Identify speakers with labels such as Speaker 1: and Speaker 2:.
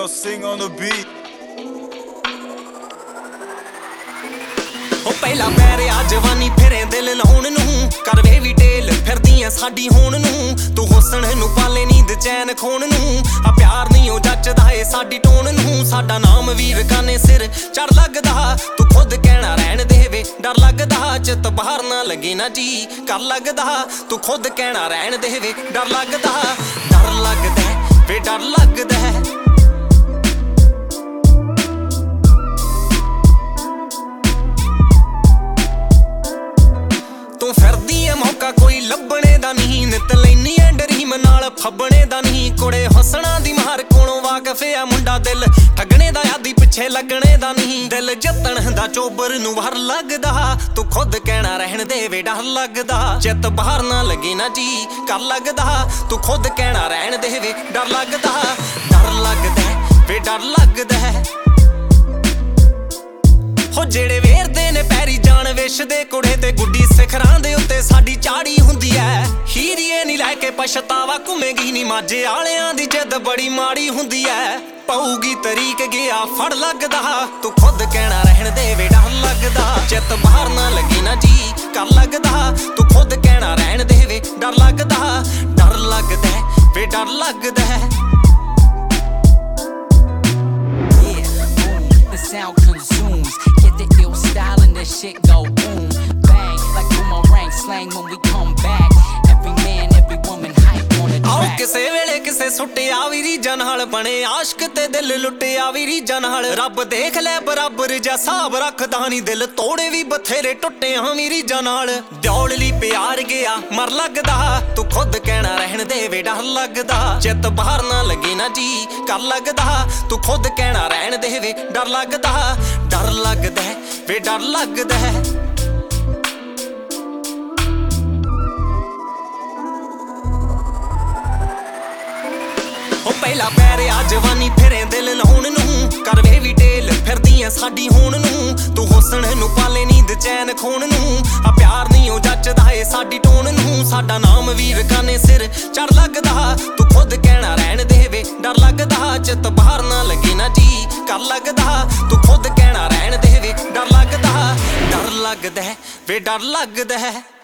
Speaker 1: L sing on the beat.
Speaker 2: ਉਹ ਪਹਿਲਾ ਪੈਰ ਆ ਜਵਾਨੀ ਫਿਰੇ ਦਿਲ ਲਾਉਣ ਨੂੰ ਕਰਵੇ ਵੀ ਢੇਲ ਫਿਰਦੀਆਂ ਸਾਡੀ ਹੋਣ ਨੂੰ ਤੂੰ ਹੁਸਨ ਨੂੰ ਪਾਲੇ ਨੀਂਦ ਚੈਨ ਖੋਣ ਨੂੰ ਆ ਪਿਆਰ ਨਹੀਂ ਉਹ ਜੱਚਦਾ ਏ ਸਾਡੀ ਟੋਨ ਨੂੰ ਸਾਡਾ ਨਾਮ ਵੀਰ ਕਾਨੇ ਸਿਰ ਚੜ ਲੱਗਦਾ ਤੂੰ ਖੁਦ ਕਹਿਣਾ ਰਹਿਣ ਦੇ ਵੇ ਡਰ ਲੱਗਦਾ ਚਿੱਤ ਬਾਹਰ ਨਾ ਲੱਗੇ ਨਾ ਜੀ ਕਰ ਲੱਗਦਾ ਤੂੰ ਖੁਦ ਕਹਿਣਾ ਰਹਿਣ ਦੇ ਵੇ ਡਰ ਲੱਗਦਾ ਵੇ ਡਰ ਲੱਗਦਾ ਤੂੰ ਫਿਰਦੀ ਐ ਮੌਕਾ ਕੋਈ ਲੱਭਣੇ ਦਾ ਨਹੀਂ ਨਿਤ ਲੈਨੀ ਐ ਡਰੀਮ ਨਾਲ ਫੱਬਣੇ ਦਾ ਨਹੀਂ ਕੁੜੇ ਹੱਸਣਾ ਦੀ ਮਾਰ ਕੋਲੋਂ ਵਾਕਫ ਆ ਮੁੰਡਾ ਦਿਲ ਠੱਗਣੇ ਦਾ ਆਦੀ ਪਿੱਛੇ ਲੱਗਣੇ ਦਾ ਨਹੀਂ ਦਿਲ ਜਿੱਤਣ ਦਾ ਚੋਬਰ ਨੂੰ ਵਰ ਲੱਗਦਾ ਤੂੰ ਖੁਦ ਕਹਿਣਾ ਰਹਿਣ ਦੇ ਵੇ ਡਰ ਲੱਗਦਾ ਚਿੱਤ ਬਾਹਰ ਨਾ ਲੱਗੇ ਨਾ ਜੀ ਕਰ ਲੱਗਦਾ ਤੂੰ ਖੁਦ ਕਹਿਣਾ ਰਹਿਣ ਦੇ ਵੇ ਡਰ ਲੱਗਦਾ ਵੇ ਡਰ ਲੱਗਦਾ ਹੋ ਜਿਹੜੇ ਵੇਰਦੇ ਨੇ ਪੈਰੀ ਜਾਣ ਵਿਸ਼ ਦੇ ਕੁੜੇ ਤੇ ਗੁੱਡੀ ਸਿਖਰਾਂ ਦੇ ਉੱਤੇ ਸਾਡੀ ਚਾੜੀ ਹੁੰਦੀ ਐ ਹੀਰੀਏ ਨਹੀਂ ਲੈ ਕੇ ਪਛਤਾਵਾ ਘੁੰਮੇਗੀ ਨੀ ਮਾਝੇ ਵਾਲਿਆਂ ਦੀ ਜਿੱਦ ਬੜੀ ਮਾੜੀ ਹੁੰਦੀ ਐ ਪਊਗੀ ਤਰੀਕ ਗਿਆ ਫੜ ਲੱਗਦਾ ਤੂੰ ਖੁਦ ਕਹਿਣਾ ਰਹਿਣ ਦੇ ਵੇ ਡਰ ਲੱਗਦਾ ਚਿੱਤ ਬਾਹਰ ਨਾ ਲੱਗੇ ਨਾ ਜੀ ਕਰ ਲੱਗਦਾ ਤੂੰ ਖੁਦ ਕਹਿਣਾ ਰਹਿਣ ਦੇ ਵੇ ਡਰ ਲੱਗਦਾ ਵੇ ਡਰ ਲੱਗਦਾ
Speaker 3: sound consumes. Get the ill style and the shit go boom, bang like boomerang slang when we come back. Every man, every woman hype on the track.
Speaker 2: ਕਿਸੇ ਵੇਲੇ ਕਿਸੇ ਸੁੱਟਿਆ ਵੀ ਰੀਜਾਂ ਨਾਲ ਬਣੇ ਆਸ਼ਕ ਤੇ ਦਿਲ ਲੁੱਟਿਆ ਵੀ ਰੀਜਾਂ ਨਾਲ ਰੱਬ ਦੇਖ ਲੈ ਬਰਾਬਰ ਜਿਹਾ ਹਿਸਾਬ ਰੱਖਦਾ ਨਹੀਂ ਦਿਲ ਤੋੜੇ ਵੀ ਬਥੇਰੇ ਟੁੱਟਿਆ ਵੀ ਰੀਜਾਂ ਨਾਲ ਦਿਉਲ ਲਈ ਪਿਆਰ ਗਿਆ ਮਰ ਲੱਗਦਾ ਤੂੰ ਖੁਦ ਕਹਿਣਾ ਰਹਿਣ ਦੇ ਵੇ ਡਰ ਲੱਗਦਾ ਚਿੱਤ ਬਾਹਰ ਨਾ ਲੱਗੇ ਨਾ ਜੀ ਕਰ ਲੱਗਦਾ ਤੂੰ ਖੁਦ ਕਹਿਣਾ ਰਹਿਣ ਦੇ ਵੇ ਡਰ ਲੱਗਦਾ ਵੇ ਡਰ ਲੱਗਦਾ ਉਹ ਪਹਿਲਾ ਪੈਰ ਆ ਜਵਾਨੀ ਫਿਰੇ ਦਿਲ ਲਾਉਣ ਨੂੰ ਕਰਵੇ ਵੀ ਢੇਲ ਫਿਰਦੀਆਂ ਸਾਡੀ ਹੋਣ ਨੂੰ ਤੂੰ ਹੁਸਨ ਨੂੰ ਪਾਲੇ ਨੀਂਦ ਚੈਨ ਖੋਣ ਨੂੰ ਆ ਪਿਆਰ ਨਹੀਂ ਉਹ ਜੱਚਦਾ ਏ ਸਾਡੀ ਟੋਨ ਨੂੰ ਸਾਡਾ ਨਾਮ ਵੀਰ ਕਾਨੇ ਸਿਰ ਚੜ ਲੱਗਦਾ ਤੂੰ ਖੁਦ ਕਹਿਣਾ ਰਹਿਣ ਦੇ ਵੇ ਡਰ ਲੱਗਦਾ ਚਿੱਤ ਬਾਹਰ ਨਾ ਲੱਗੇ ਨਾ ਜੀ ਕਰ ਲੱਗਦਾ ਤੂੰ ਖੁਦ ਕਹਿਣਾ ਰਹਿਣ ਦੇ ਵੇ ਡਰ ਲੱਗਦਾ ਵੇ ਡਰ ਲੱਗਦਾ